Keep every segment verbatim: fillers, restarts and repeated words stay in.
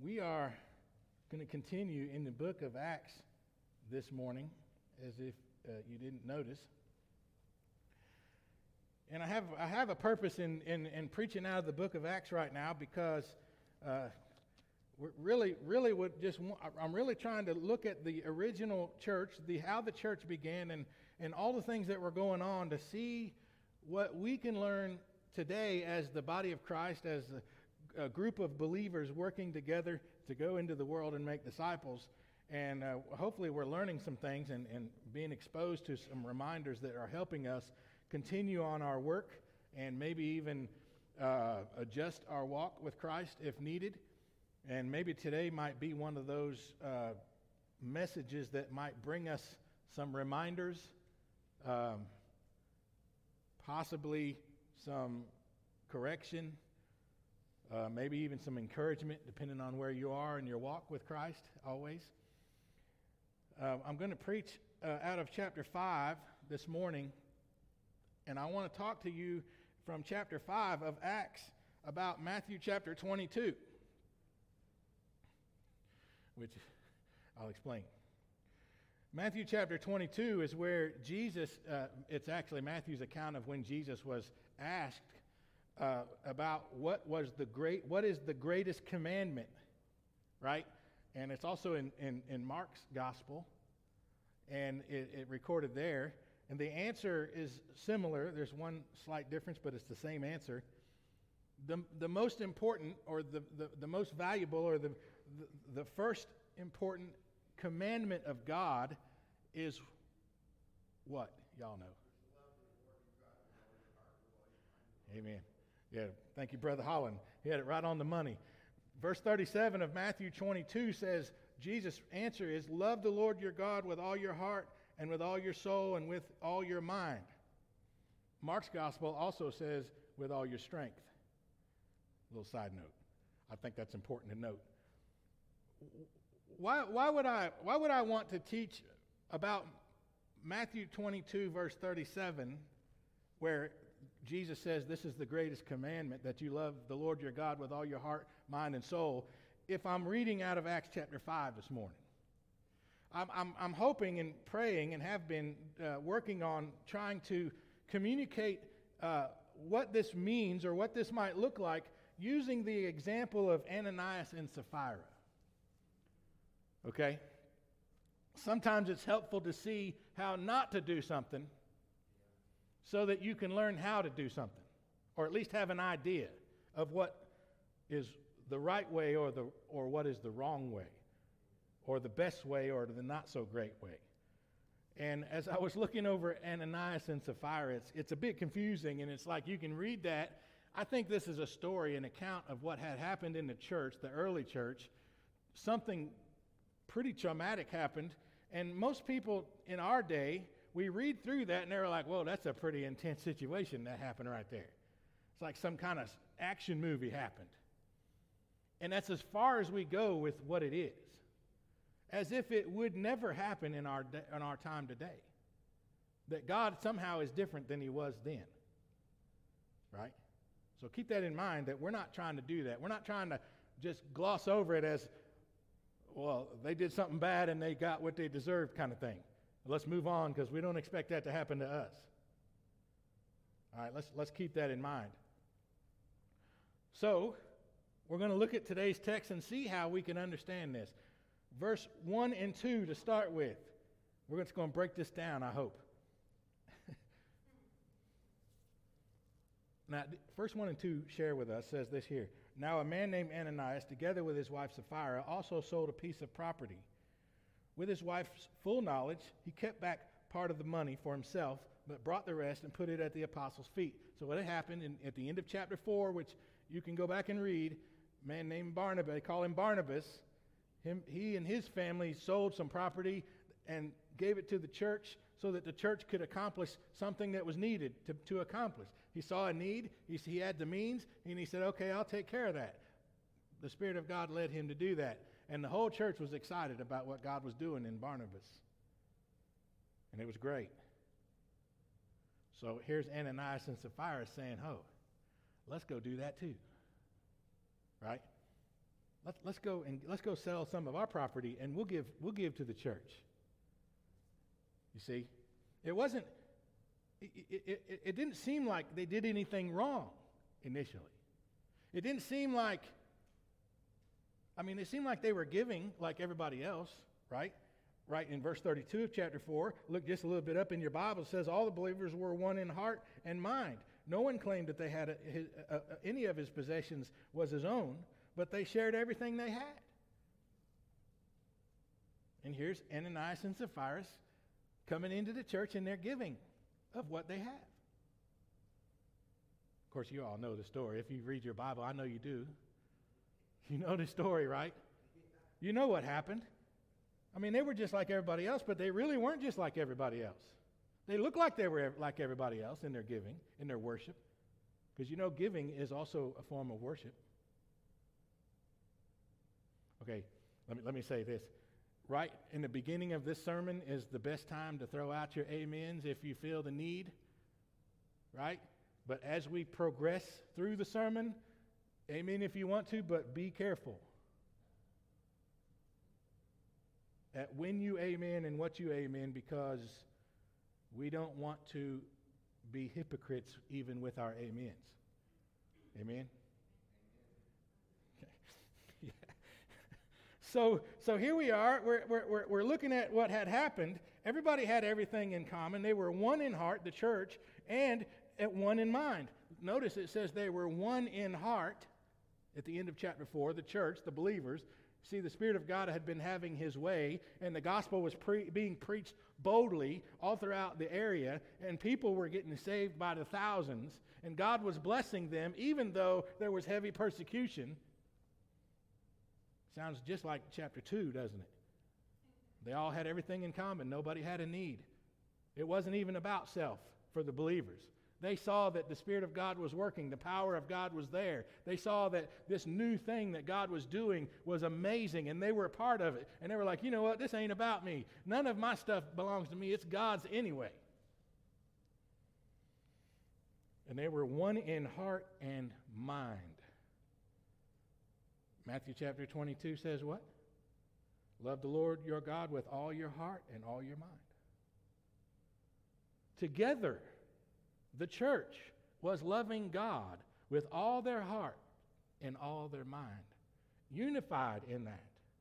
We are going to continue in the book of Acts this morning, as if uh, you didn't notice. And I have I have a purpose in, in, in preaching out of the book of Acts right now because uh, we're really, really would just want, I'm really trying to look at the original church, the how the church began, and, and all the things that were going on to see what we can learn today as the body of Christ, as a, a group of believers working together to go into the world and make disciples. And uh, hopefully we're learning some things and, and being exposed to some reminders that are helping us continue on our work and maybe even uh, adjust our walk with Christ if needed. And maybe today might be one of those uh, messages that might bring us some reminders, um, possibly some correction, uh, maybe even some encouragement, depending on where you are in your walk with Christ always. Uh, I'm going to preach uh, out of chapter five this morning, and I want to talk to you from chapter five of Acts about Matthew chapter twenty-two, which I'll explain. Matthew chapter twenty-two is where Jesus, uh, it's actually Matthew's account of when Jesus was asked uh, about what was the great, what is the greatest commandment, right? And it's also in, in, in Mark's gospel, and it, it recorded there. And the answer is similar. There's one slight difference, but it's the same answer. The, the most important, or the, the, the most valuable, or the, the, the first important commandment of God is what? Y'all know. Amen. Yeah, thank you, Brother Holland. He had it right on the money. Verse thirty-seven of Matthew twenty-two says, Jesus' answer is, love the Lord your God with all your heart and with all your soul and with all your mind. Mark's gospel also says, with all your strength. A little side note. I think that's important to note. Why, why would I, why would I want to teach about Matthew twenty-two, verse thirty-seven, where Jesus says this is the greatest commandment, that you love the Lord your God with all your heart, mind, and soul, if I'm reading out of Acts chapter five this morning? I'm, I'm, I'm hoping and praying and have been uh, working on trying to communicate uh, what this means or what this might look like using the example of Ananias and Sapphira. Okay? Sometimes it's helpful to see how not to do something so that you can learn how to do something, or at least have an idea of what is the right way or the or what is the wrong way, or the best way or the not so great way. And as I was looking over Ananias and Sapphira, it's, it's a bit confusing, and it's like you can read that. I think this is a story, an account of what had happened in the church, the early church. Something pretty traumatic happened, and most people in our day, we read through that and they're like, whoa, that's a pretty intense situation that happened right there. It's like some kind of action movie happened. And that's as far as we go with what it is. As if it would never happen in our de- in our time today. That God somehow is different than he was then. Right? So keep that in mind, that we're not trying to do that. We're not trying to just gloss over it as, well, they did something bad and they got what they deserved kind of thing. Let's move on because we don't expect that to happen to us. All right, let's let's keep that in mind. So, we're going to look at today's text and see how we can understand this. Verse one and two to start with. We're just going to break this down, I hope. Now, verse one and two share with us, says this here. Now a man named Ananias, together with his wife Sapphira, also sold a piece of property. With his wife's full knowledge, he kept back part of the money for himself, but brought the rest and put it at the apostles' feet. So what had happened in, at the end of chapter four, which you can go back and read, a man named Barnabas, they call him Barnabas, him, he and his family sold some property and gave it to the church so that the church could accomplish something that was needed to, to accomplish. He saw a need, he, he had the means, and he said, okay, I'll take care of that. The Spirit of God led him to do that. And the whole church was excited about what God was doing in Barnabas. And it was great. So here's Ananias and Sapphira saying, oh, let's go do that too. Right? Let's, let's go and let's go sell some of our property, and we'll give we'll give to the church. You see, it wasn't. It, it, it, it didn't seem like they did anything wrong initially. It didn't seem like. I mean, it seemed like they were giving like everybody else, right? Right in verse thirty-two of chapter four. Look just a little bit up in your Bible. It says all the believers were one in heart and mind. No one claimed that they had a, his, a, a, any of his possessions was his own, but they shared everything they had. And here's Ananias and Sapphira coming into the church, and they're giving of what they have. Of course, you all know the story. If you read your Bible, I know you do. You know the story, right? You know what happened. I mean, they were just like everybody else, but they really weren't just like everybody else. They looked like they were like everybody else in their giving, in their worship. Because you know, giving is also a form of worship. Okay, let me, let me say this. Right in the beginning of this sermon is the best time to throw out your amens if you feel the need, right? But as we progress through the sermon, amen if you want to, but be careful at when you amen and what you amen, because we don't want to be hypocrites even with our amens. Amen? Yeah. So, so here we are. We're, we're, we're looking at what had happened. Everybody had everything in common. They were one in heart, the church, and at one in mind. Notice it says they were one in heart at the end of chapter four, the church, the believers. See, the Spirit of God had been having his way, and the gospel was pre- being preached boldly all throughout the area, and people were getting saved by the thousands, and God was blessing them, even though there was heavy persecution. Sounds just like chapter two, doesn't it? They all had everything in common. Nobody had a need. It wasn't even about self for the believers. They saw that the Spirit of God was working. The power of God was there. They saw that this new thing that God was doing was amazing, and they were a part of it. And they were like, you know what? This ain't about me. None of my stuff belongs to me. It's God's anyway. And they were one in heart and mind. Matthew chapter twenty-two says what? Love the Lord your God with all your heart and all your mind. Together, the church was loving God with all their heart and all their mind, unified in that.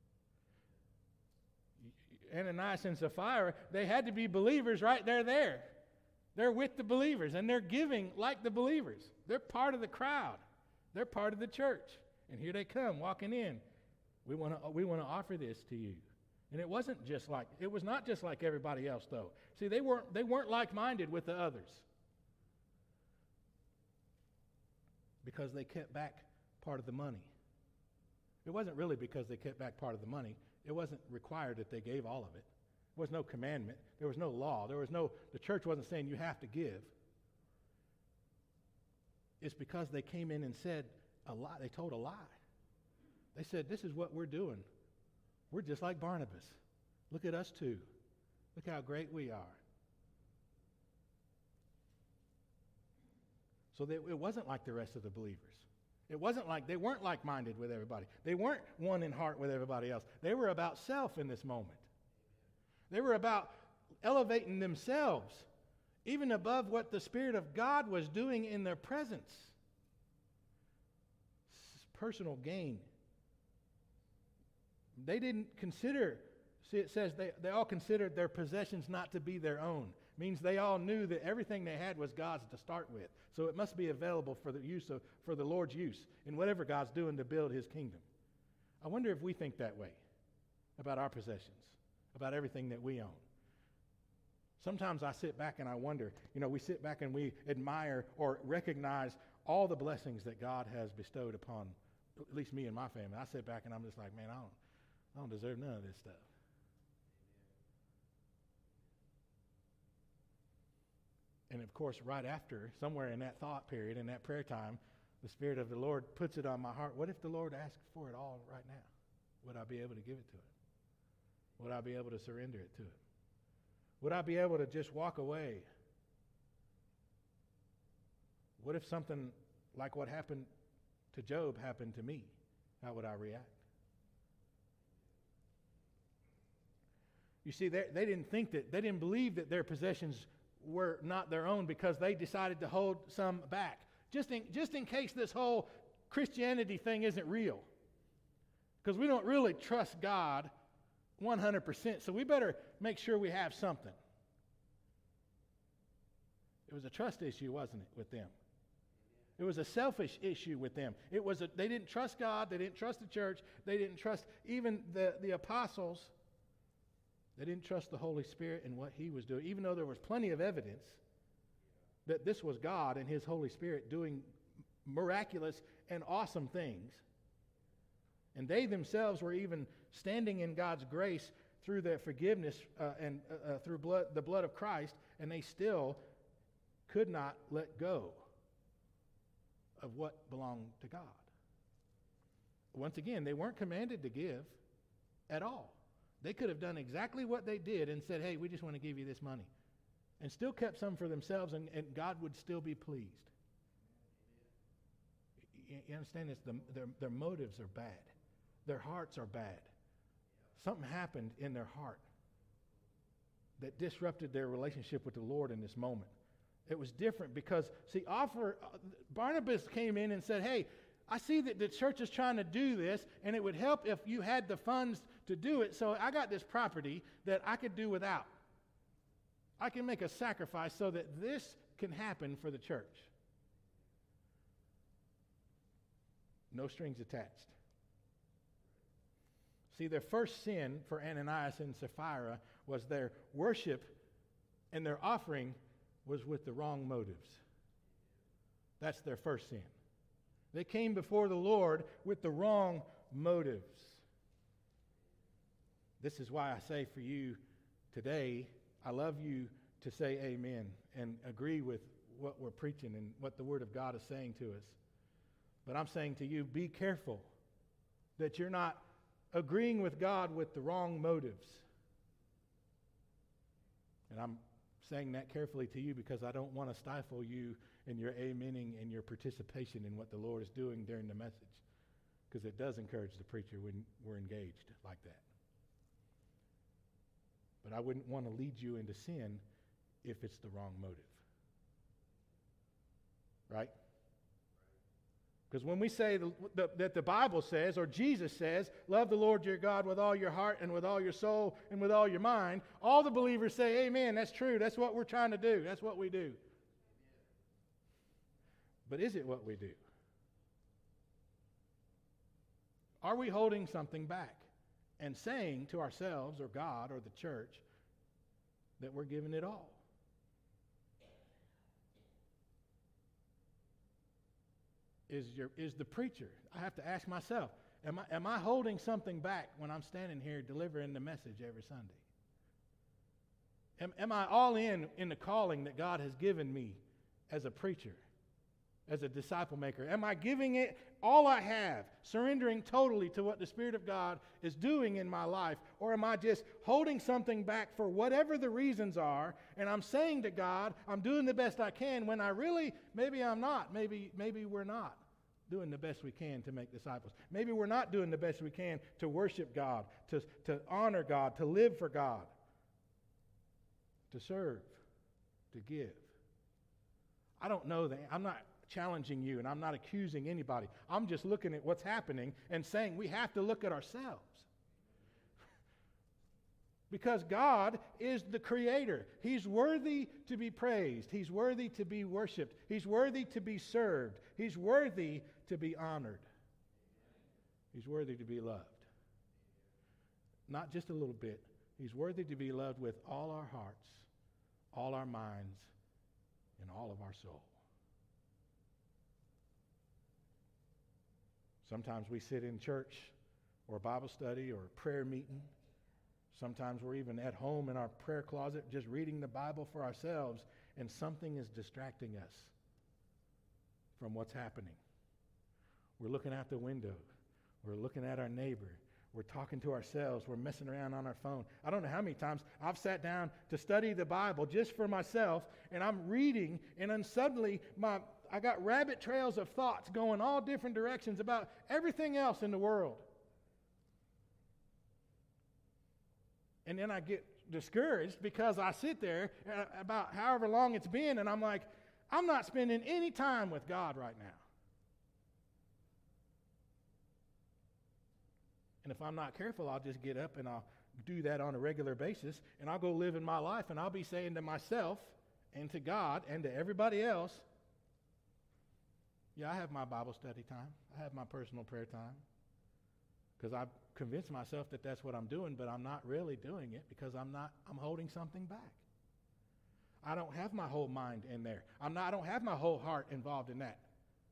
Ananias and Sapphira, they had to be believers right there, there. They're with the believers, and they're giving like the believers. They're part of the crowd. They're part of the church. And here they come, walking in. We want to we want to offer this to you. And it wasn't just like, it was not just like everybody else, though. See, they weren't they weren't like-minded with the others, because they kept back part of the money. It wasn't really because they kept back part of the money. It wasn't required that they gave all of it. There was no commandment. There was no law. There was no, the church wasn't saying you have to give. It's because they came in and said a lie. They told a lie. They said, this is what we're doing. We're just like Barnabas. Look at us too. Look how great we are. So they, it wasn't like the rest of the believers. It wasn't like, they weren't like-minded with everybody. They weren't one in heart with everybody else. They were about self in this moment. They were about elevating themselves even above what the Spirit of God was doing in their presence. Personal gain. They didn't consider, see, it says they, they all considered their possessions not to be their own. Means they all knew that everything they had was God's to start with. So it must be available for the use of, for the Lord's use in whatever God's doing to build his kingdom. I wonder if we think that way about our possessions, about everything that we own. Sometimes I sit back and I wonder, you know, we sit back and we admire or recognize all the blessings that God has bestowed upon, at least me and my family. I sit back and I'm just like, man, I don't, I don't deserve none of this stuff. And of course, right after, somewhere in that thought period, in that prayer time, the Spirit of the Lord puts it on my heart. What if the Lord asked for it all right now? Would I be able to give it to him? Would I be able to surrender it to him? Would I be able to just walk away? What if something like what happened to Job happened to me? How would I react? You see, they, they didn't think that, they didn't believe that their possessions were not their own because they decided to hold some back. Just in, just in case this whole Christianity thing isn't real. Because we don't really trust God one hundred percent, so we better make sure we have something. It was a trust issue, wasn't it, with them? It was a selfish issue with them. It was a, they didn't trust God, they didn't trust the church, they didn't trust even the, the apostles. They didn't trust the Holy Spirit and what He was doing, even though there was plenty of evidence that this was God and His Holy Spirit doing miraculous and awesome things. And they themselves were even standing in God's grace through their forgiveness uh, and uh, uh, through blood, the blood of Christ, and they still could not let go of what belonged to God. Once again, they weren't commanded to give at all. They could have done exactly what they did and said, hey, we just want to give you this money, and still kept some for themselves, and, and God would still be pleased. You, you understand this? The, their, their motives are bad. Their hearts are bad. Something happened in their heart that disrupted their relationship with the Lord in this moment. It was different because, see, offer, uh, Barnabas came in and said, hey, I see that the church is trying to do this, and it would help if you had the funds to do it, so I got this property that I could do without. I can make a sacrifice so that this can happen for the church. No strings attached. See, their first sin for Ananias and Sapphira was their worship and their offering was with the wrong motives. That's their first sin. They came before the Lord with the wrong motives. This is why I say for you today, I love you to say amen and agree with what we're preaching and what the Word of God is saying to us. But I'm saying to you, be careful that you're not agreeing with God with the wrong motives. And I'm saying that carefully to you because I don't want to stifle you in your amening and your participation in what the Lord is doing during the message, because it does encourage the preacher when we're engaged like that. But I wouldn't want to lead you into sin if it's the wrong motive. Right? Because when we say the, the, that the Bible says, or Jesus says, love the Lord your God with all your heart and with all your soul and with all your mind, all the believers say, amen, that's true. That's what we're trying to do. That's what we do. But is it what we do? Are we holding something back and saying to ourselves or God or the church that we're giving it all? Is your is the preacher, I have to ask myself, am I, am I holding something back when I'm standing here delivering the message every Sunday? Am, am I all in in the calling that God has given me as a preacher, as a disciple maker? Am I giving it all I have, surrendering totally to what the Spirit of God is doing in my life? Or am I just holding something back for whatever the reasons are, and I'm saying to God, I'm doing the best I can, when I really, maybe I'm not. Maybe, maybe we're not doing the best we can to make disciples. Maybe we're not doing the best we can to worship God, to, to honor God, to live for God, to serve, to give. I don't know that. I'm not challenging you, and I'm not accusing anybody. I'm just looking at what's happening and saying we have to look at ourselves. Because God is the creator. He's worthy to be praised. He's worthy to be worshiped. He's worthy to be served. He's worthy to be honored. He's worthy to be loved. Not just a little bit. He's worthy to be loved with all our hearts, all our minds, and all of our soul. Sometimes we sit in church or Bible study or prayer meeting. Sometimes we're even at home in our prayer closet just reading the Bible for ourselves, and something is distracting us from what's happening. We're looking out the window. We're looking at our neighbor. We're talking to ourselves. We're messing around on our phone. I don't know how many times I've sat down to study the Bible just for myself, and I'm reading, and then suddenly my I got rabbit trails of thoughts going all different directions about everything else in the world. And then I get discouraged because I sit there uh, about however long it's been, and I'm like, I'm not spending any time with God right now. And if I'm not careful, I'll just get up and I'll do that on a regular basis, and I'll go live in my life, and I'll be saying to myself and to God and to everybody else, yeah, I have my Bible study time. I have my personal prayer time. Because I've convinced myself that that's what I'm doing, but I'm not really doing it because I'm not, I'm holding something back. I don't have my whole mind in there. I'm not, I don't have my whole heart involved in that.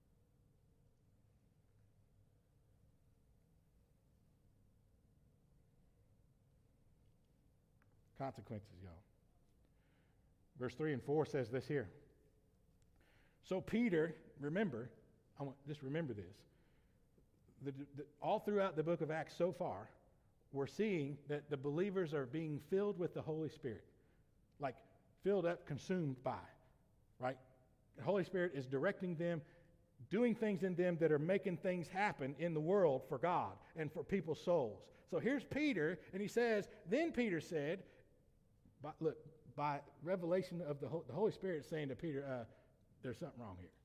Consequences, y'all. Verse three and four says this here. So Peter, remember, I want just remember this. The, the, all throughout the book of Acts so far, we're seeing that the believers are being filled with the Holy Spirit. Like filled up, consumed by, right? The Holy Spirit is directing them, doing things in them that are making things happen in the world for God and for people's souls. So here's Peter, and he says, then Peter said, by, look, by revelation of the, the Holy Spirit saying to Peter, uh, there's something wrong here.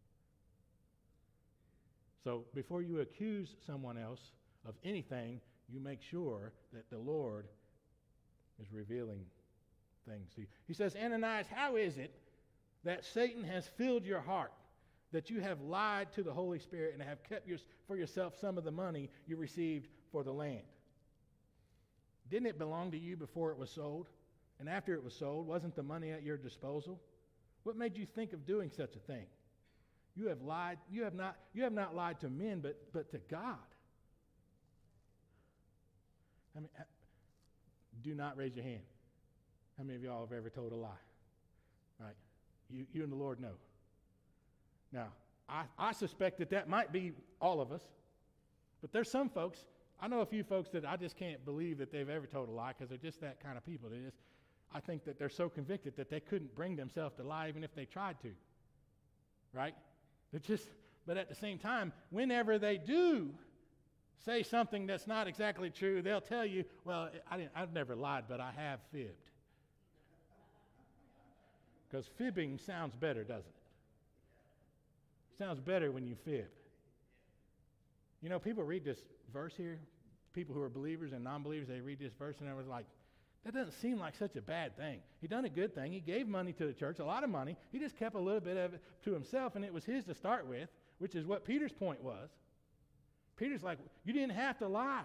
So before you accuse someone else of anything, you make sure that the Lord is revealing things to you. He says, Ananias, how is it that Satan has filled your heart, that you have lied to the Holy Spirit and have kept your, for yourself some of the money you received for the land? Didn't it belong to you before it was sold? And after it was sold, wasn't the money at your disposal? What made you think of doing such a thing? You have lied, you have not, you have not lied to men, but, but to God. I mean, do not raise your hand. How many of y'all have ever told a lie? Right? You, you and the Lord know. Now, I, I suspect that that might be all of us, but there's some folks, I know a few folks that I just can't believe that they've ever told a lie because they're just that kind of people. They just, I think that they're so convicted that they couldn't bring themselves to lie even if they tried to. Right? They're just, but at the same time, whenever they do say something that's not exactly true, they'll tell you, well, I didn't, I've never lied, but I have fibbed. Because fibbing sounds better, doesn't it? Sounds better when you fib. You know, people read this verse here, people who are believers and non-believers, they read this verse and they was like, that doesn't seem like such a bad thing. He done a good thing. He gave money to the church, a lot of money. He just kept a little bit of it to himself, and it was his to start with, which is what Peter's point was. Peter's like, you didn't have to lie.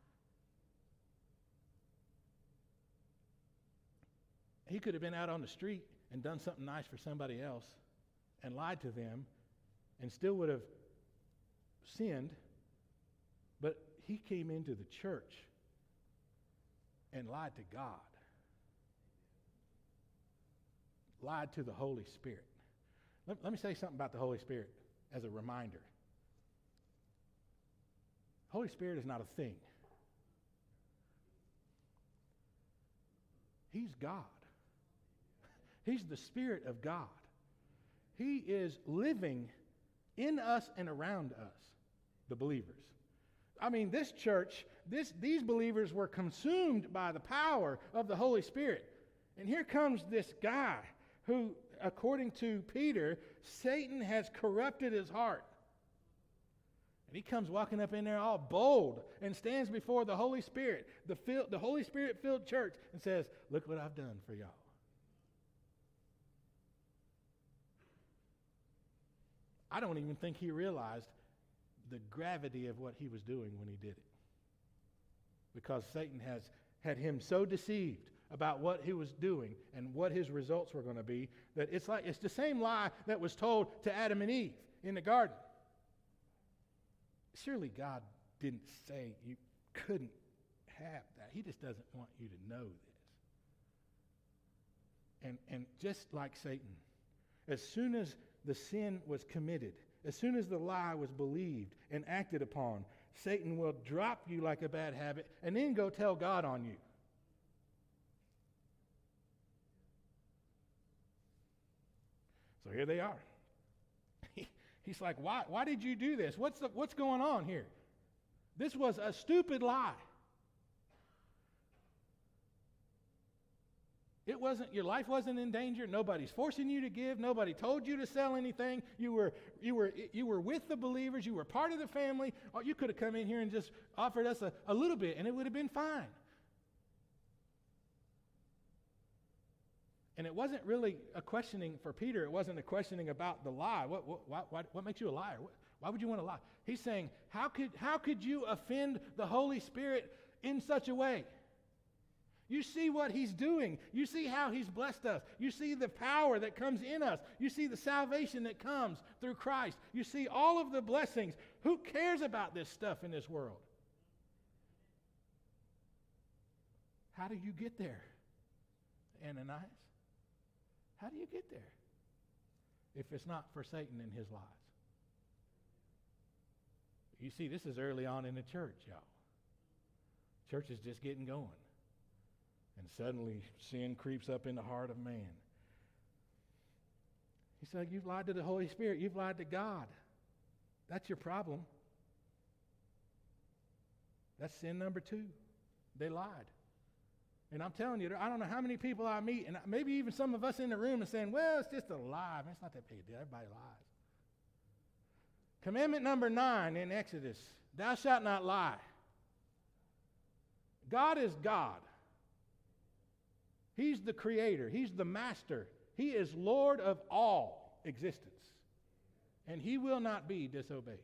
He could have been out on the street and done something nice for somebody else and lied to them and still would have sinned, but he came into the church and lied to God. Lied to the Holy Spirit. Let, let me say something about the Holy Spirit as a reminder. Holy Spirit is not a thing. He's God. He's the Spirit of God. He is living in us and around us, the believers. I mean, this church, this, these believers were consumed by the power of the Holy Spirit. And here comes this guy who, according to Peter, Satan has corrupted his heart. And he comes walking up in there all bold and stands before the Holy Spirit, the, fill, the Holy Spirit-filled church, and says, look what I've done for y'all. I don't even think he realized the gravity of what he was doing when he did it. Because Satan has had him so deceived about what he was doing and what his results were going to be that it's like it's the same lie that was told to Adam and Eve in the garden. Surely God didn't say you couldn't have that. He just doesn't want you to know this. And and just like Satan, as soon as the sin was committed, as soon as the lie was believed and acted upon, Satan will drop you like a bad habit and then go tell God on you. So here they are. He's like, why, why did you do this? What's, the, what's going on here? This was a stupid lie. It wasn't, your life wasn't in danger. Nobody's forcing you to give. Nobody told you to sell anything. You were, you were, you were with the believers. You were part of the family. Or you could have come in here and just offered us a, a little bit, and it would have been fine. And it wasn't really a questioning for Peter. It wasn't a questioning about the lie. What, what, why, why, what makes you a liar? What, why would you want to lie? He's saying, how could, how could you offend the Holy Spirit in such a way? You see what he's doing. You see how he's blessed us. You see the power that comes in us. You see the salvation that comes through Christ. You see all of the blessings. Who cares about this stuff in this world? How do you get there, Ananias? How do you get there if it's not for Satan and his lies? You see, this is early on in the church, y'all. Church is just getting going. And suddenly sin creeps up in the heart of man. He said, you've lied to the Holy Spirit. You've lied to God. That's your problem. That's sin number two. They lied. And I'm telling you, I don't know how many people I meet, and maybe even some of us in the room are saying, well, it's just a lie. Man, it's not that big a deal. Everybody lies. Commandment number nine in Exodus, thou shalt not lie. God is God. He's the creator. He's the master. He is Lord of all existence. And he will not be disobeyed.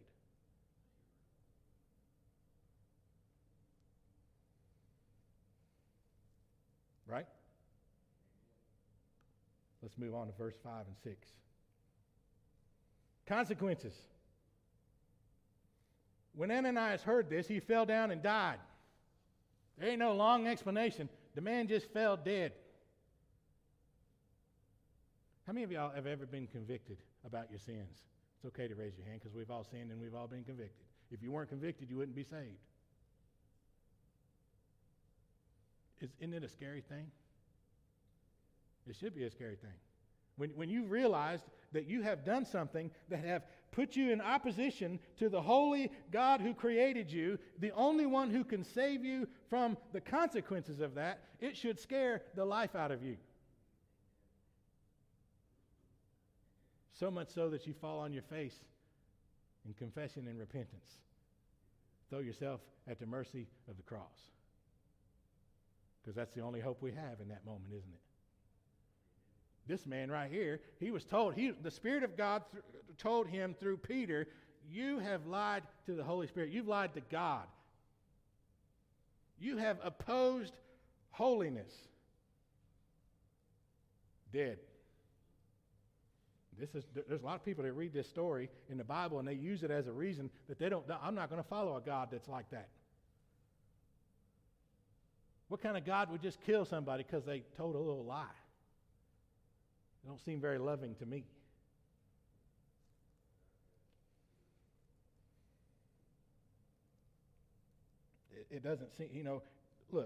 Right? Let's move on to verse five and six. Consequences. When Ananias heard this, he fell down and died. There ain't no long explanation. The man just fell dead. How many of y'all have ever been convicted about your sins? It's okay to raise your hand because we've all sinned and we've all been convicted. If you weren't convicted, you wouldn't be saved. Is, isn't it a scary thing? It should be a scary thing. When, when you realized that you have done something that have put you in opposition to the holy God who created you, the only one who can save you from the consequences of that, it should scare the life out of you. So much so that you fall on your face in confession and repentance. Throw yourself at the mercy of the cross. Because that's the only hope we have in that moment, isn't it? This man right here, he was told, he, the Spirit of God th- told him through Peter, you have lied to the Holy Spirit. You've lied to God. You have opposed holiness. Dead. This is, there's a lot of people that read this story in the Bible and they use it as a reason that they don't, I'm not going to follow a God that's like that. What kind of God would just kill somebody because they told a little lie? They don't seem very loving to me. It, it doesn't seem, you know, look,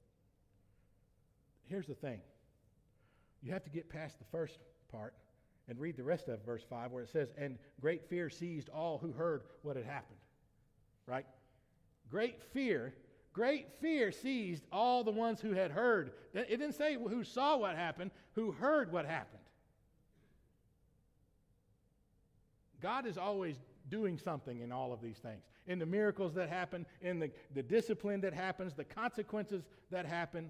here's the thing. You have to get past the first part and read the rest of verse five where it says, and great fear seized all who heard what had happened. Right? Great fear, great fear seized all the ones who had heard. It didn't say who saw what happened, who heard what happened. God is always doing something in all of these things. In the miracles that happen, in the, the discipline that happens, the consequences that happen.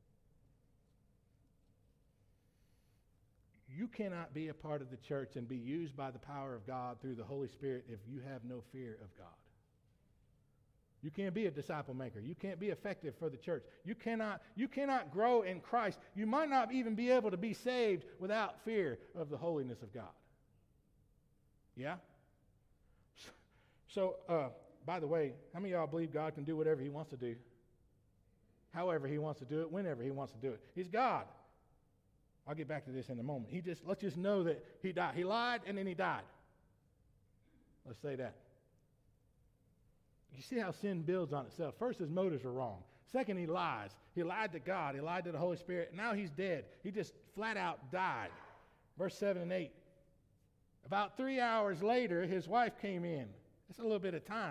You cannot be a part of the church and be used by the power of God through the Holy Spirit if you have no fear of God. You can't be a disciple maker. You can't be effective for the church. You cannot, you cannot grow in Christ. You might not even be able to be saved without fear of the holiness of God. Yeah? So, uh, by the way, how many of y'all believe God can do whatever he wants to do? However he wants to do it, whenever he wants to do it. He's God. I'll get back to this in a moment. He just, let's just know that he died. He lied and then he died. Let's say that. You see how sin builds on itself. First, his motives were wrong. Second, he lies. He lied to God. He lied to the Holy Spirit. Now he's dead. He just flat out died. Verse seven and eight. About three hours later, his wife came in. That's a little bit of time.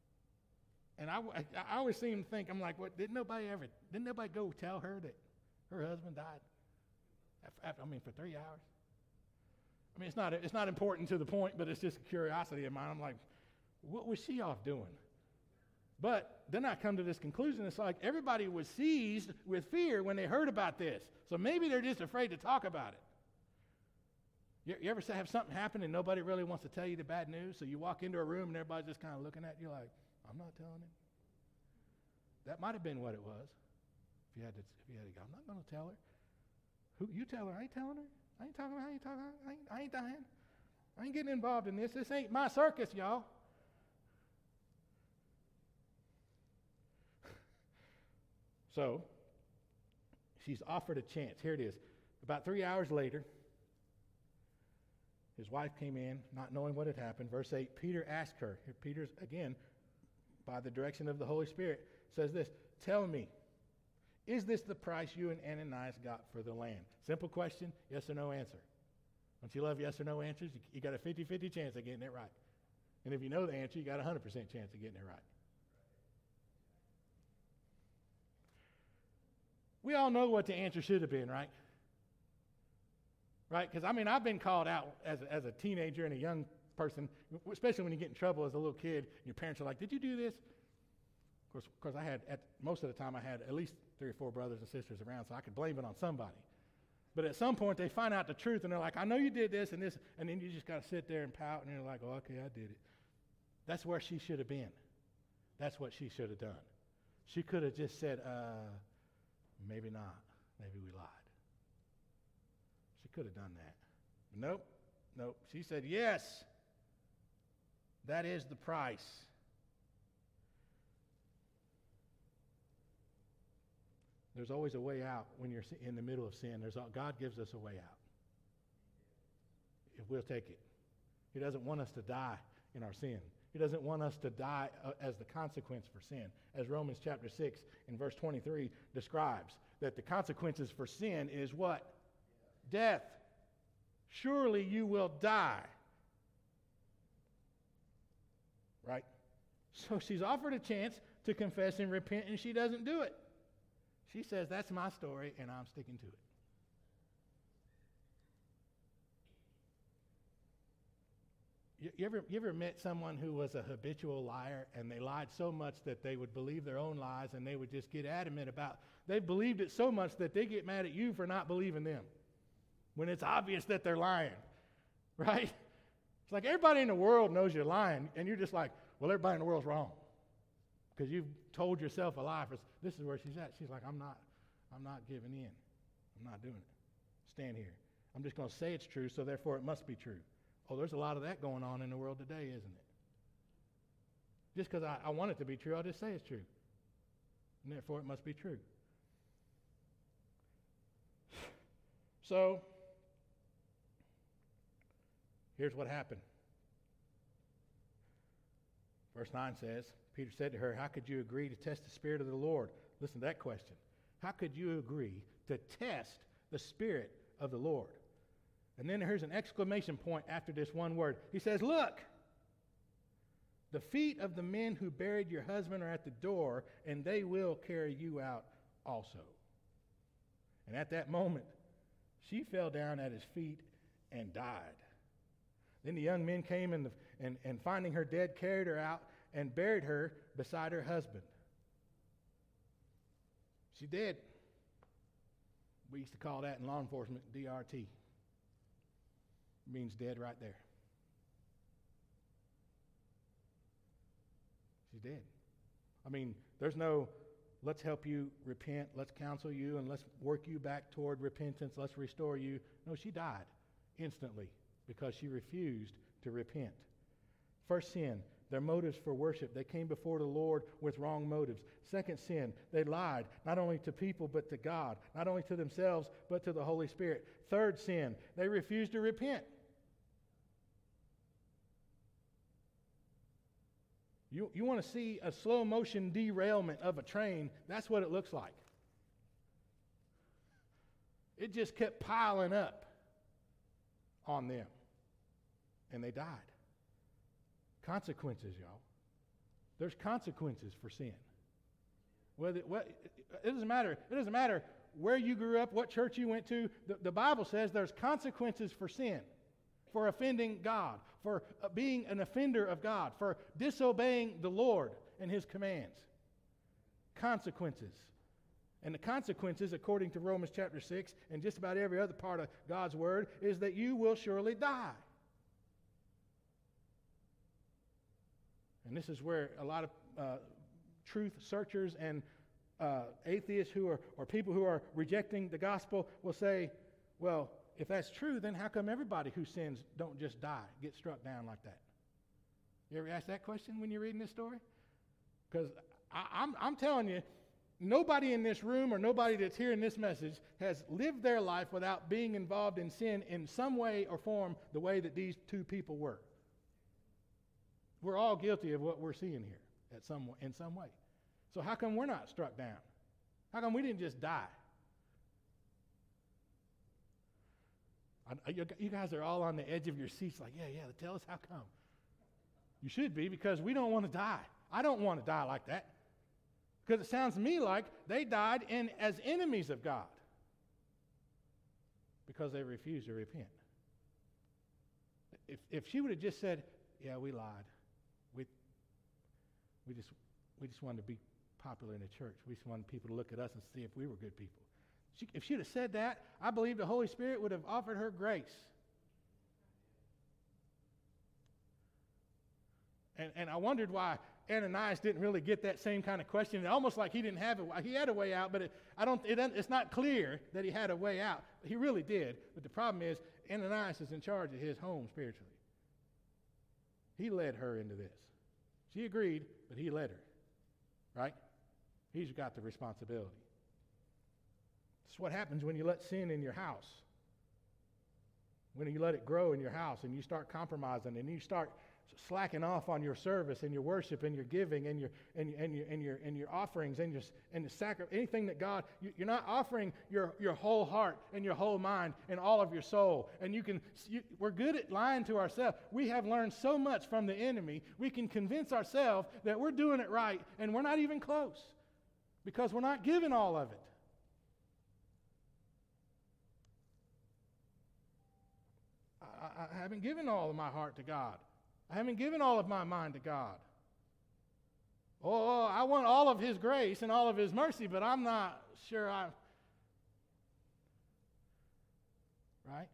And I, I, I always seem to think, I'm like, what, didn't nobody ever, didn't nobody go tell her that her husband died? After, I mean, for three hours? I mean, it's not, it's not important to the point, but it's just a curiosity of mine. I'm like, what was she off doing? But then I come to this conclusion. It's like everybody was seized with fear when they heard about this. So maybe they're just afraid to talk about it. You, you ever say, have something happen and nobody really wants to tell you the bad news? So you walk into a room and everybody's just kind of looking at you like, I'm not telling him. That might have been what it was. If you had to, if you had to go, I'm not going to tell her. Who you tell her? I ain't telling her. I ain't talking about. I ain't talking. I ain't, I ain't dying. I ain't getting involved in this. This ain't my circus, y'all. So she's offered a chance. Here it is. About three hours later, his wife came in, not knowing what had happened. Verse eight, Peter asked her. Here Peter's, again, by the direction of the Holy Spirit, says this, tell me, is this the price you and Ananias got for the land? Simple question, yes or no answer. Don't you love yes or no answers? You, you got a fifty-fifty chance of getting it right. And if you know the answer, you got a one hundred percent chance of getting it right. We all know what the answer should have been, right? Right? Because, I mean, I've been called out as a, as a teenager and a young person, especially when you get in trouble as a little kid, and your parents are like, did you do this? Of course, of course, I had, at most of the time, I had at least three or four brothers and sisters around, so I could blame it on somebody. But at some point, they find out the truth, and they're like, I know you did this and this, and then you just got to sit there and pout, and you're like, oh, okay, I did it. That's where she should have been. That's what she should have done. She could have just said, uh, maybe not. Maybe we lied. She could have done that. Nope. Nope. She said, yes. That is the price. There's always a way out when you're in the middle of sin. There's a, God gives us a way out. If we'll take it. He doesn't want us to die in our sin. He doesn't want us to die uh, as the consequence for sin. As Romans chapter six in verse twenty-three describes, that the consequences for sin is what? Death. Surely you will die. Right? So she's offered a chance to confess and repent, and she doesn't do it. She says, that's my story, and I'm sticking to it. You, you, ever, you ever met someone who was a habitual liar, and they lied so much that they would believe their own lies, and they would just get adamant about, they believed it so much that they get mad at you for not believing them, when it's obvious that they're lying, right? It's like everybody in the world knows you're lying, and you're just like, well, everybody in the world's wrong. Because you've told yourself a lie. For, this is where she's at. She's like, I'm not, I'm not giving in. I'm not doing it. Stand here. I'm just going to say it's true, so therefore it must be true. Oh, there's a lot of that going on in the world today, isn't it? Just because I, I want it to be true, I'll just say it's true. And therefore it must be true. So, here's what happened. Verse nine says, Peter said to her, how could you agree to test the Spirit of the Lord? Listen to that question. How could you agree to test the Spirit of the Lord? And then here's an exclamation point after this one word. He says, look, the feet of the men who buried your husband are at the door, and they will carry you out also. And at that moment, she fell down at his feet and died. Then the young men came and, the, and, and finding her dead, carried her out and buried her beside her husband. She dead. We used to call that in law enforcement D R T. It means dead right there. She's dead. I mean, there's no, let's help you repent, let's counsel you, and let's work you back toward repentance, let's restore you. No, she died instantly because she refused to repent. First sin, their motives for worship. They came before the Lord with wrong motives. Second sin, they lied, not only to people but to God, not only to themselves but to the Holy Spirit. Third sin, they refused to repent. You, you want to see a slow motion derailment of a train, that's what it looks like. It just kept piling up on them. And they died. Consequences, y'all. There's consequences for sin. Whether, well, it doesn't matter. It doesn't matter where you grew up, what church you went to. The, the Bible says there's consequences for sin, for offending God, for uh, being an offender of God, for disobeying the Lord and His commands. Consequences. And the consequences, according to Romans chapter six, and just about every other part of God's Word, is that you will surely die. And this is where a lot of uh, truth searchers and uh, atheists who are, or people who are rejecting the gospel will say, well, if that's true, then how come everybody who sins don't just die, get struck down like that? You ever ask that question when you're reading this story? Because I'm, I'm telling you, nobody in this room or nobody that's hearing this message has lived their life without being involved in sin in some way or form the way that these two people were. We're all guilty of what we're seeing here at some, in some way. So how come we're not struck down? How come we didn't just die? I, you, you guys are all on the edge of your seats like, yeah, yeah, tell us how come. You should be, because we don't want to die. I don't want to die like that. Because it sounds to me like they died in, as enemies of God because they refused to repent. If, if she would have just said, yeah, we lied. We, we, just, we just wanted to be popular in the church. We just wanted people to look at us and see if we were good people. She, if she would have said that, I believe the Holy Spirit would have offered her grace. And, and I wondered why Ananias didn't really get that same kind of question. Almost like he didn't have it. He had a way out, but it, I don't. It, it's not clear that he had a way out. He really did. But the problem is, Ananias is in charge of his home spiritually. He led her into this. She agreed, but he led her. Right? He's got the responsibility. It's what happens when you let sin in your house. When you let it grow in your house and you start compromising and you start slacking off on your service and your worship and your giving and your and, and your and your and your offerings and your and the sacrifice, anything that God, you, you're not offering your your whole heart and your whole mind and all of your soul. And you can you, we're good at lying to ourselves. We have learned so much from the enemy. We can convince ourselves that we're doing it right, and we're not even close because we're not giving all of it. I, I haven't given all of my heart to God. I haven't given all of my mind to God. Oh, I want all of His grace and all of His mercy, but I'm not sure I... Right?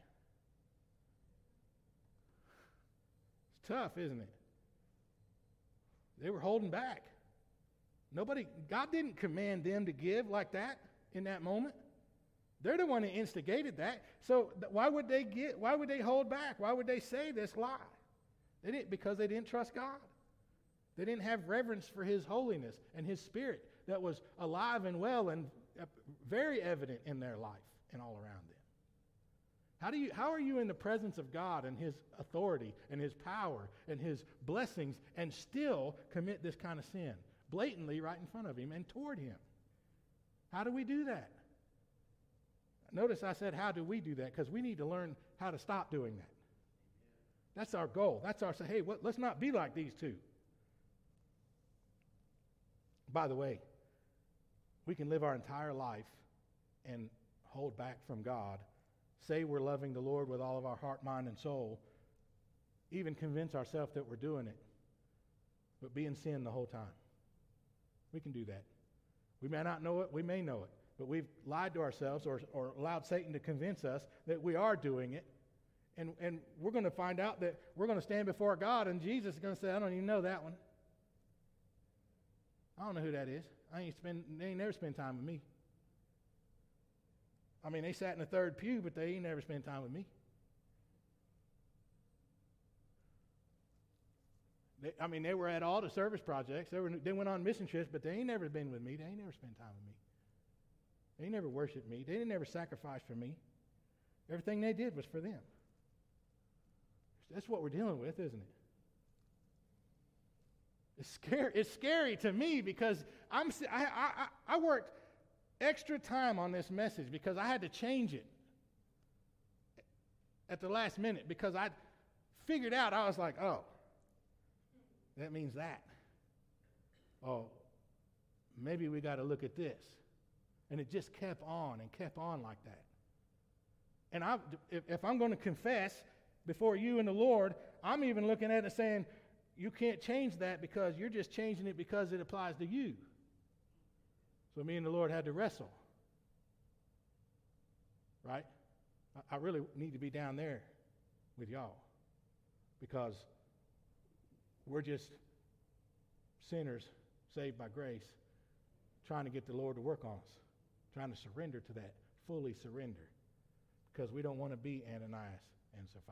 It's tough, isn't it? They were holding back. Nobody, God didn't command them to give like that in that moment. They're the one that instigated that. So th- why would they get? Why would they hold back? Why would they say this lie? They didn't, because they didn't trust God. They didn't have reverence for His holiness and His Spirit that was alive and well and uh, very evident in their life and all around them. How do you? How are you in the presence of God and His authority and His power and His blessings and still commit this kind of sin blatantly right in front of Him and toward Him? How do we do that? Notice I said, how do we do that? Because we need to learn how to stop doing that. That's our goal. That's our say, hey, what, let's not be like these two. By the way, we can live our entire life and hold back from God, say we're loving the Lord with all of our heart, mind, and soul, even convince ourselves that we're doing it, but be in sin the whole time. We can do that. We may not know it, we may know it, but we've lied to ourselves or, or allowed Satan to convince us that we are doing it. And, and we're going to find out that we're going to stand before God, and Jesus is going to say, I don't even know that one. I don't know who that is. I ain't spend, they ain't never spend time with me. I mean, they sat in the third pew, but they ain't never spent time with me. They, I mean, they were at all the service projects. They, were, they went on mission trips, but they ain't never been with me. They ain't never spent time with me. They never worshiped me. They didn't ever sacrifice for me. Everything they did was for them. That's what we're dealing with, isn't it? It's scary. It's scary to me because I'm. I, I, I worked extra time on this message because I had to change it at the last minute because I figured out. I was like, oh, that means that. Oh, maybe we got to look at this. And it just kept on and kept on like that. And I, if, if I'm going to confess before you and the Lord, I'm even looking at it saying, you can't change that because you're just changing it because it applies to you. So me and the Lord had to wrestle. Right? I, I really need to be down there with y'all because we're just sinners saved by grace trying to get the Lord to work on us, trying to surrender to that, fully surrender, because we don't want to be Ananias and Sapphira.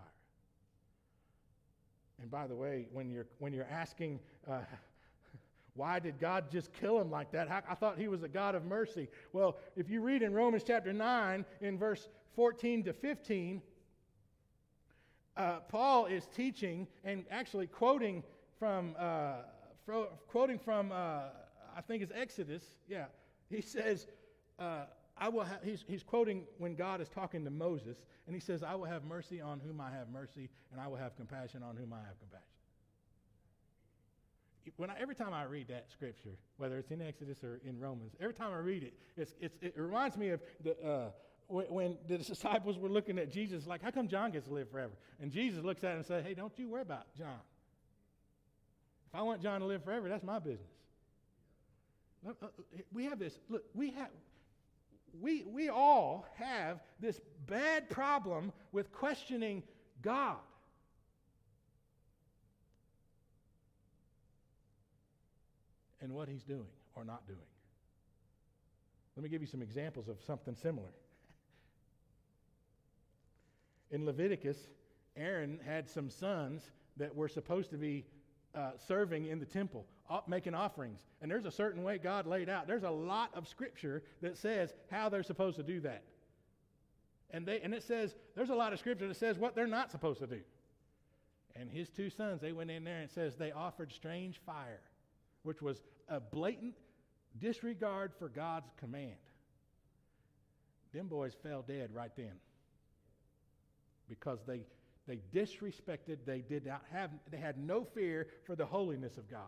And by the way, when you're when you're asking, uh, why did God just kill him like that? I thought he was a God of mercy. Well, if you read in Romans chapter nine, in verse fourteen to fifteen, uh, Paul is teaching and actually quoting from, uh, fro- quoting from uh, I think it's Exodus. Yeah, he says, uh, I will ha- he's, he's quoting when God is talking to Moses, and he says, I will have mercy on whom I have mercy, and I will have compassion on whom I have compassion. When I, every time I read that scripture, whether it's in Exodus or in Romans, every time I read it, it's, it's, it reminds me of the, uh, when, when the disciples were looking at Jesus, like, how come John gets to live forever? And Jesus looks at him and says, hey, don't you worry about John. If I want John to live forever, that's my business. We have this, look, we have, we, we all have this bad problem with questioning God. And what he's doing or not doing. Let me give you some examples of something similar. In Leviticus, Aaron had some sons that were supposed to be uh, serving in the temple, making offerings. And there's a certain way God laid out. There's a lot of scripture that says how they're supposed to do that. And they and it says, there's a lot of scripture that says what they're not supposed to do. And his two sons, they went in there and it says they offered strange fire, which was a blatant disregard for God's command. Them boys fell dead right then because they they disrespected, they did not have, they had no fear for the holiness of God.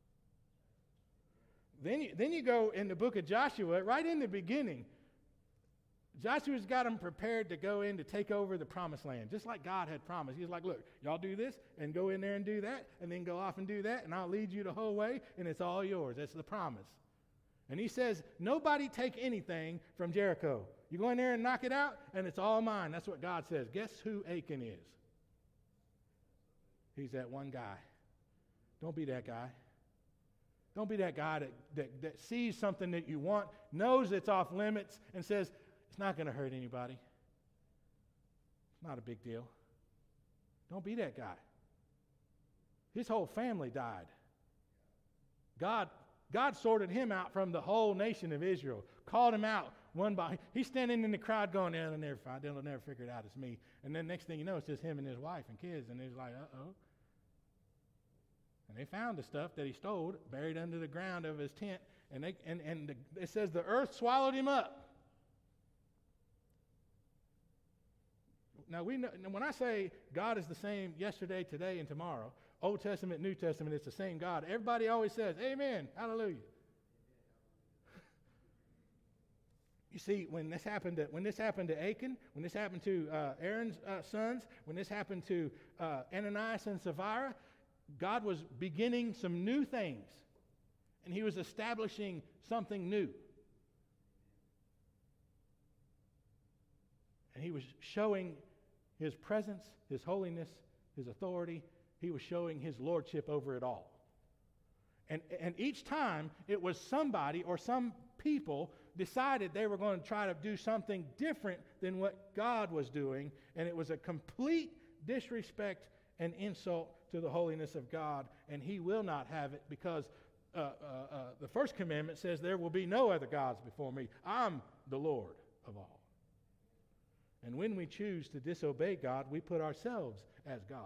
Then you, then you go in the book of Joshua, right in the beginning, Joshua's got them prepared to go in to take over the promised land, just like God had promised. He's like, look, y'all do this and go in there and do that, and then go off and do that, and I'll lead you the whole way, and it's all yours. That's the promise. And he says, nobody take anything from Jericho. You go in there and knock it out, and it's all mine. That's what God says. Guess who Achan is? He's that one guy. Don't be that guy. Don't be that guy that, that, that sees something that you want, knows it's off limits, and says, it's not going to hurt anybody. It's not a big deal. Don't be that guy. His whole family died. God, God sorted him out from the whole nation of Israel, called him out one by. He's standing in the crowd going, they'll never find, they'll never figure it out. It's me. And then next thing you know, it's just him and his wife and kids, and he's like, uh-oh. And they found the stuff that he stole, buried under the ground of his tent, and they and, and the, it says the earth swallowed him up. Now, we know, when I say God is the same yesterday, today, and tomorrow, Old Testament, New Testament, it's the same God. Everybody always says, amen, hallelujah. You see, when this happened to, when this happened to Achan, when this happened to uh, Aaron's uh, sons, when this happened to uh, Ananias and Sapphira, God was beginning some new things, and he was establishing something new. And he was showing his presence, his holiness, his authority. He was showing his lordship over it all. And, and each time it was somebody or some people decided they were going to try to do something different than what God was doing, and it was a complete disrespect and insult to the holiness of God, and he will not have it because uh, uh, uh, the first commandment says there will be no other gods before me. I'm the Lord of all. And when we choose to disobey God, we put ourselves as God.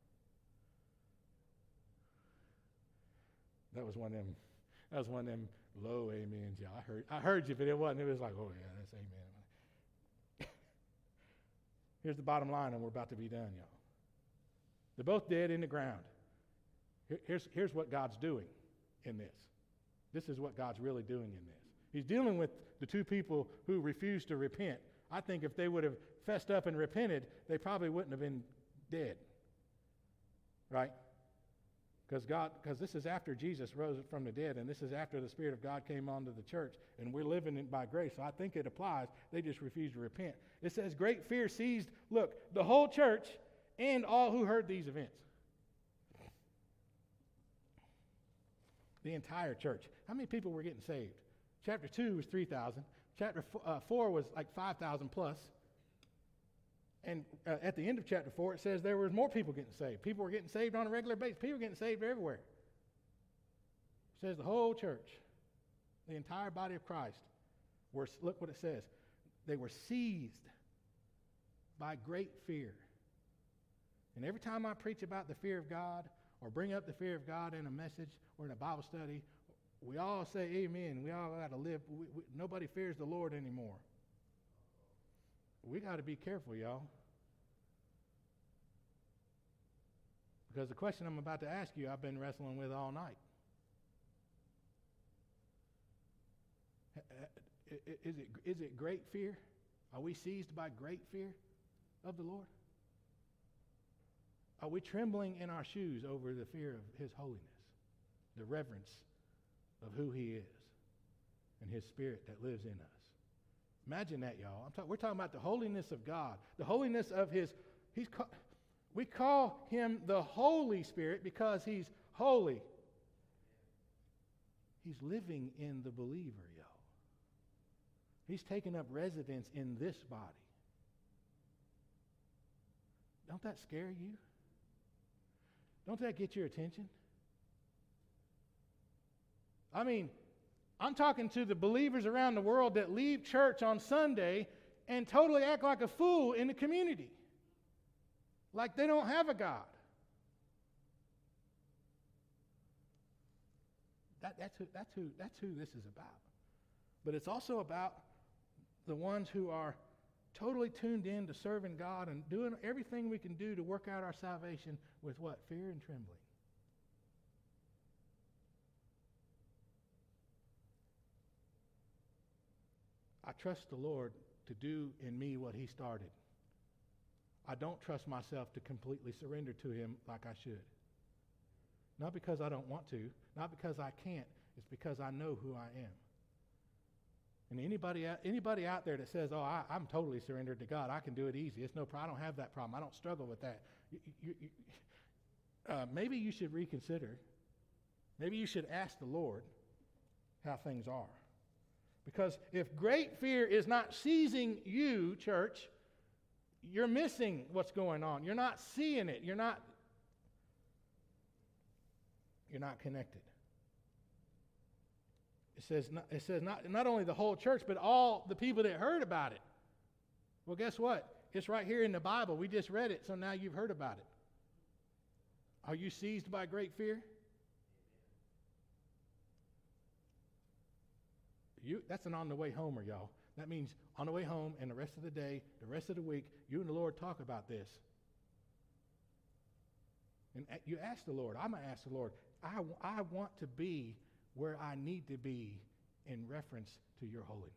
That was one of them, that was one of them low amens. Yeah, I heard I heard you, but it wasn't. It was like, oh yeah, that's amen. Here's the bottom line, and we're about to be done, y'all. They're both dead in the ground. Here, here's, here's what God's doing in this. This is what God's really doing in this. He's dealing with the two people who refused to repent. I think if they would have fessed up and repented, they probably wouldn't have been dead. Right? Because God, because this is after Jesus rose from the dead, and this is after the Spirit of God came onto the church, and we're living it by grace. So I think it applies. They just refused to repent. It says, great fear seized, look, the whole church and all who heard these events. The entire church. How many people were getting saved? Chapter two was three thousand. Chapter four, uh, four was like five thousand plus. And uh, at the end of chapter four, it says there was more people getting saved. People were getting saved on a regular basis. People were getting saved everywhere. It says the whole church, the entire body of Christ, were, look what it says. They were seized by great fear. And every time I preach about the fear of God or bring up the fear of God in a message or in a Bible study, we all say amen. We all got to live. We, we, nobody fears the Lord anymore. We got to be careful, y'all. Because the question I'm about to ask you, I've been wrestling with all night. Is it, is it great fear? Are we seized by great fear of the Lord? Are we trembling in our shoes over the fear of His holiness, the reverence of who He is, and His Spirit that lives in us? Imagine that, y'all. I'm talk, we're talking about the holiness of God, the holiness of His. He's ca- we call Him the Holy Spirit because He's holy. He's living in the believer, y'all. He's taken up residence in this body. Don't that scare you? Don't that get your attention? I mean, I'm talking to the believers around the world that leave church on Sunday and totally act like a fool in the community. Like they don't have a God. That, that's, who, that's, who, that's who this is about. But it's also about the ones who are totally tuned in to serving God and doing everything we can do to work out our salvation with what? Fear and trembling. I trust the Lord to do in me what He started. I don't trust myself to completely surrender to Him like I should. Not because I don't want to, not because I can't, it's because I know who I am. And anybody out, anybody out there that says, oh, I, I'm totally surrendered to God, I can do it easy, it's no problem, I don't have that problem, I don't struggle with that. You, you, you, uh, maybe you should reconsider. Maybe you should ask the Lord how things are. Because if great fear is not seizing you, church, you're missing what's going on. You're not seeing it. You're not, you're not connected. It says, not, it says not, not only the whole church, but all the people that heard about it. Well, guess what? It's right here in the Bible. We just read it, so now you've heard about it. Are you seized by great fear? You, that's an on the way homer, y'all. That means on the way home and the rest of the day, the rest of the week, you and the Lord talk about this. And you ask the Lord, I'm going to ask the Lord, I, I want to be where I need to be in reference to your holiness.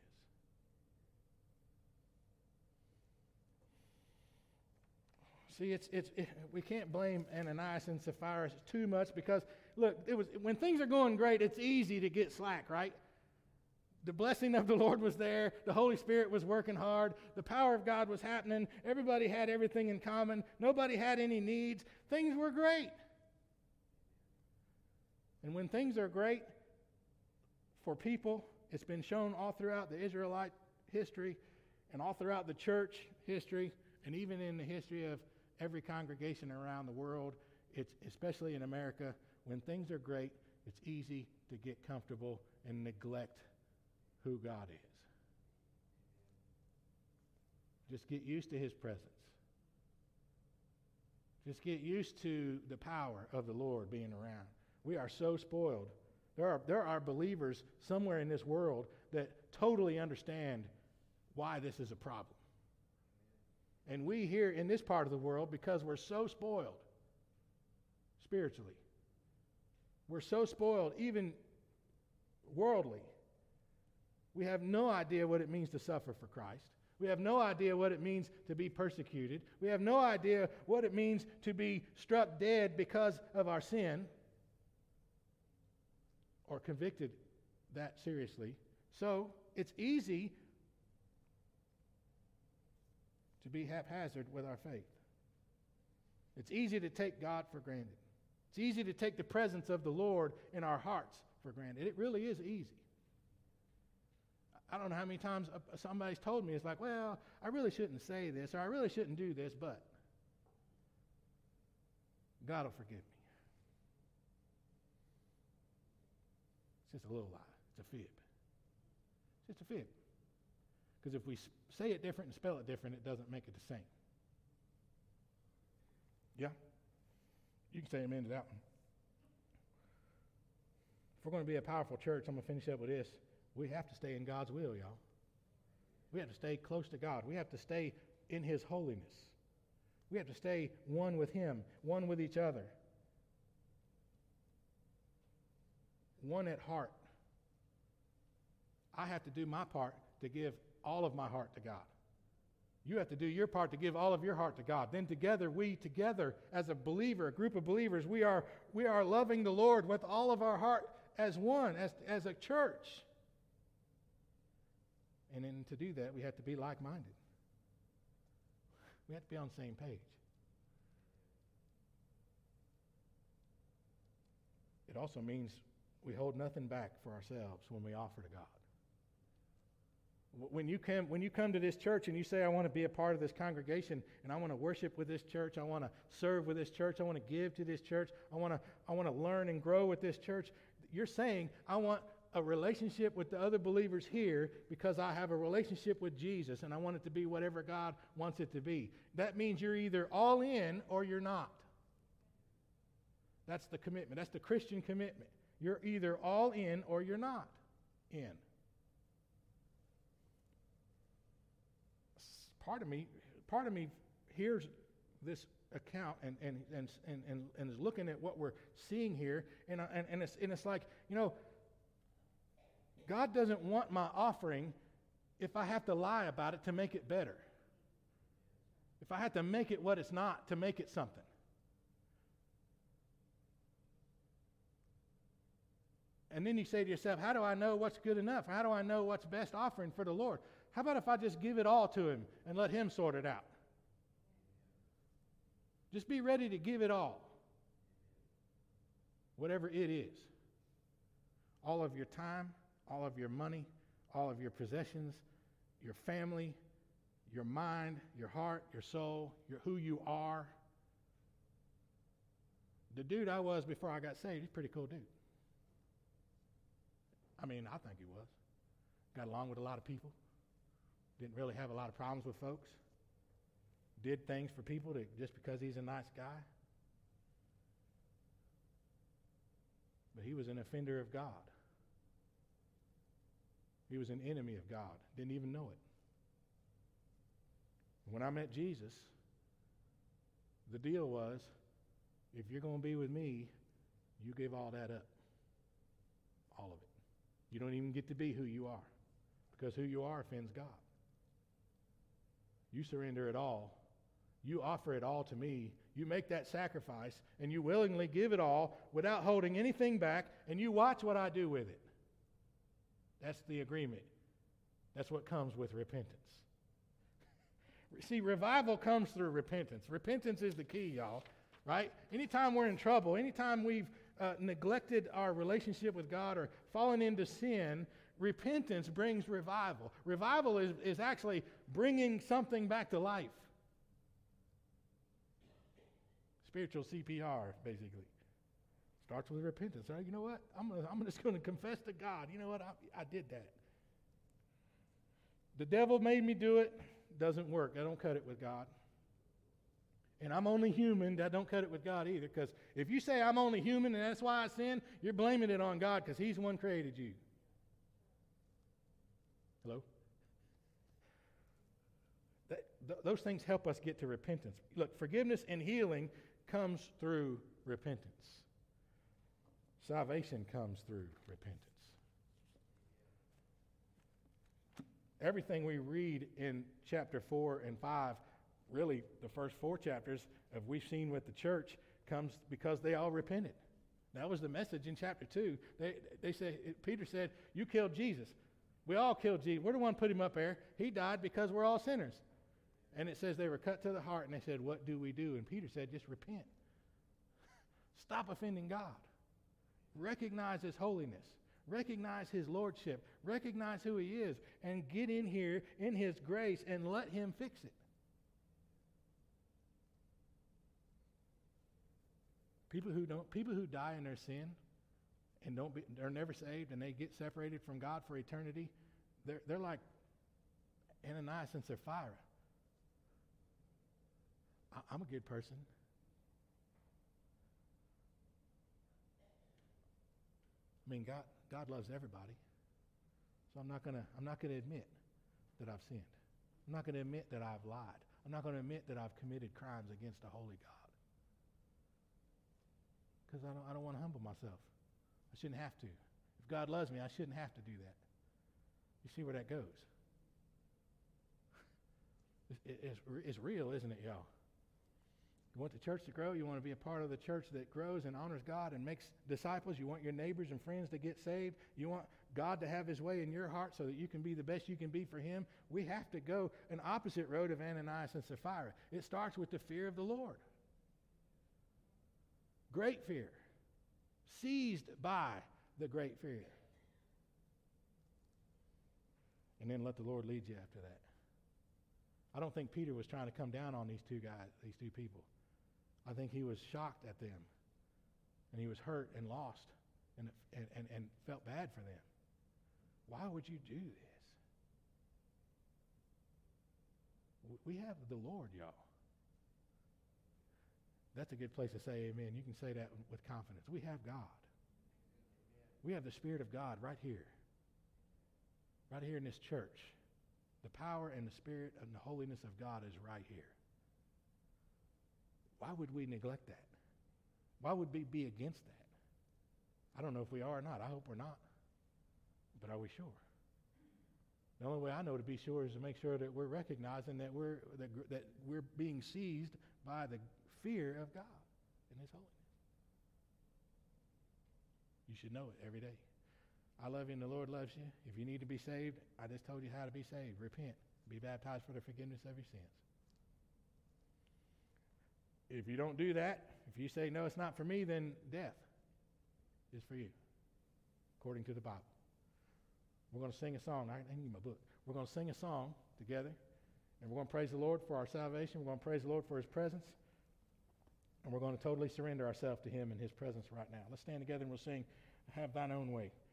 See, it's it's it, we can't blame Ananias and Sapphira too much because, look, it was when things are going great, it's easy to get slack, right? The blessing of the Lord was there. The Holy Spirit was working hard. The power of God was happening. Everybody had everything in common. Nobody had any needs. Things were great. And when things are great for people, it's been shown all throughout the Israelite history and all throughout the church history and even in the history of every congregation around the world, it's especially in America, when things are great, it's easy to get comfortable and neglect who God is. Just get used to His presence. Just get used to the power of the Lord being around. We are so spoiled. There are, there are believers somewhere in this world that totally understand why this is a problem. And we here in this part of the world, because we're so spoiled spiritually, we're so spoiled even worldly, We have no idea what it means to suffer for Christ. We have no idea what it means to be persecuted. We have no idea what it means to be struck dead because of our sin or convicted that seriously. So it's easy to be haphazard with our faith. It's easy to take God for granted. It's easy to take the presence of the Lord in our hearts for granted. It really is easy. I don't know how many times somebody's told me, it's like, well, I really shouldn't say this, or I really shouldn't do this, but God will forgive me. It's just a little lie. It's a fib. It's just a fib. Because if we say it different and spell it different, it doesn't make it the same. Yeah? You can say amen to that one. If we're going to be a powerful church, I'm going to finish up with this. We have to stay in God's will, y'all. We have to stay close to God. We have to stay in His holiness. We have to stay one with Him, one with each other. One at heart. I have to do my part to give all of my heart to God. You have to do your part to give all of your heart to God. Then together, we together as a believer, a group of believers, we are we are loving the Lord with all of our heart as one, as, as a church. And then to do that, we have to be like-minded. We have to be on the same page. It also means we hold nothing back for ourselves when we offer to God. When you come, when you come to this church and you say, I want to be a part of this congregation and I want to worship with this church, I want to serve with this church, I want to give to this church, I want to, I want to learn and grow with this church, you're saying, I want a relationship with the other believers here because I have a relationship with Jesus and I want it to be whatever God wants it to be. That means you're either all in or you're not. That's the commitment. That's the Christian commitment. You're either all in or you're not in. Part of me, part of me hears this account and and and and and, and is looking at what we're seeing here, and and and it's and it's like, you know, God doesn't want my offering if I have to lie about it to make it better. If I have to make it what it's not to make it something. And then you say to yourself, how do I know what's good enough? How do I know what's best offering for the Lord? How about if I just give it all to Him and let Him sort it out? Just be ready to give it all. Whatever it is. All of your time, all of your money, all of your possessions, your family, your mind, your heart, your soul, your who you are. The dude I was before I got saved, he's a pretty cool dude. I mean, I think he was. Got along with a lot of people. Didn't really have a lot of problems with folks. Did things for people to, just because he's a nice guy. But he was an offender of God. He was an enemy of God. Didn't even know it. When I met Jesus, the deal was, if you're going to be with me, you give all that up. All of it. You don't even get to be who you are, because who you are offends God. You surrender it all. You offer it all to me. You make that sacrifice, and you willingly give it all without holding anything back, and you watch what I do with it. That's the agreement. That's what comes with repentance. See, revival comes through repentance. Repentance is the key, y'all, right? Anytime we're in trouble, anytime we've uh, neglected our relationship with God or fallen into sin, repentance brings revival. Revival is, is actually bringing something back to life. Spiritual C P R, basically. Starts with repentance. Right? You know what? I'm, gonna, I'm just going to confess to God. You know what? I, I did that. The devil made me do it. Doesn't work. I don't cut it with God. And I'm only human. That don't cut it with God either. Because if you say I'm only human and that's why I sin, you're blaming it on God because He's the one created you. Hello? That, th- those things help us get to repentance. Look, forgiveness and healing comes through repentance. Salvation comes through repentance. Everything we read in chapter four and five, really the first four chapters of we've seen with the church, comes because they all repented. That was the message in chapter two. They they say Peter said, "You killed Jesus. We all killed Jesus. We're the one put him up there. He died because we're all sinners." And it says they were cut to the heart, and they said, "What do we do?" And Peter said, "Just repent. Stop offending God. Recognize his holiness. Recognize his lordship. Recognize who he is, and get in here in his grace and let him fix it." People who don't, people who die in their sin and don't be, are never saved, and they get separated from God for eternity, they're they're like Ananias and Sapphira. I, I'm a good person. I mean, God God loves everybody, so I'm not gonna I'm not gonna admit that I've sinned. I'm not gonna admit that I've lied. I'm not gonna admit that I've committed crimes against a holy God. Because I don't, I don't want to humble myself. I shouldn't have to. If God loves me, I shouldn't have to do that. You see where that goes? It's, it's, it's real, isn't it, y'all? You want the church to grow. You want to be a part of the church that grows and honors God and makes disciples. You want your neighbors and friends to get saved. You want God to have his way in your heart so that you can be the best you can be for him. We have to go an opposite road of Ananias and Sapphira. It starts with the fear of the Lord. Great fear. Seized by the great fear. And then let the Lord lead you after that. I don't think Peter was trying to come down on these two guys, these two people. I think he was shocked at them. And he was hurt and lost and, and, and, and felt bad for them. Why would you do this? We have the Lord, y'all. That's a good place to say amen. You can say that with confidence. We have God. We have the Spirit of God right here. Right here in this church. The power and the Spirit and the holiness of God is right here. Why would we neglect that? Why would we be against that? I don't know if we are or not. I hope we're not. But are we sure? The only way I know to be sure is to make sure that we're recognizing that we're that, that we're being seized by the fear of God and his holiness. You should know it every day. I love you and the Lord loves you. If you need to be saved, I just told you how to be saved. Repent. Be baptized for the forgiveness of your sins. If you don't do that, if you say, no, it's not for me, then death is for you, according to the Bible. We're going to sing a song. I need my book. We're going to sing a song together, and we're going to praise the Lord for our salvation. We're going to praise the Lord for his presence, and we're going to totally surrender ourselves to him in his presence right now. Let's stand together and we'll sing, Have Thine Own Way.